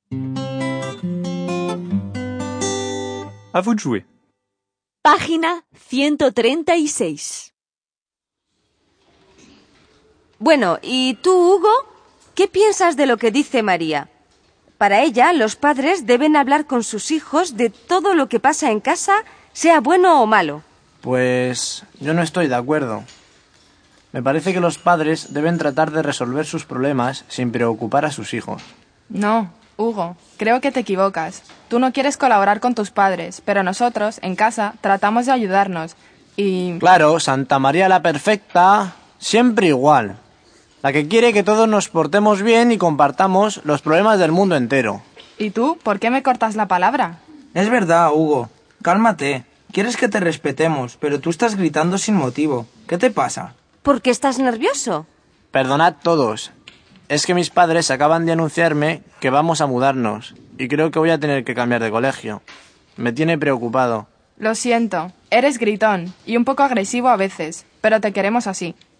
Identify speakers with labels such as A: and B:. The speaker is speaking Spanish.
A: À vous de jouer.
B: Página 136. Bueno, ¿y tú, Hugo? ¿Qué piensas de lo que dice María? Para ella, los padres deben hablar con sus hijos de todo lo que pasa en casa, sea bueno o malo.
C: Pues yo no estoy de acuerdo. Me parece que los padres deben tratar de resolver sus problemas sin preocupar a sus hijos.
D: No, Hugo, creo que te equivocas. Tú no quieres colaborar con tus padres, pero nosotros, en casa, tratamos de ayudarnos. Y...
C: Claro, Santa María la Perfecta, siempre igual. La que quiere que todos nos portemos bien y compartamos los problemas del mundo entero.
D: ¿Y tú? ¿Por qué me cortas la palabra?
E: Es verdad, Hugo. Cálmate. Quieres que te respetemos, pero tú estás gritando sin motivo. ¿Qué te pasa?
B: ¿Por qué estás nervioso?
C: Perdonad todos. Es que mis padres acaban de anunciarme que vamos a mudarnos y creo que voy a tener que cambiar de colegio. Me tiene preocupado.
D: Lo siento, eres gritón y un poco agresivo a veces, pero te queremos así.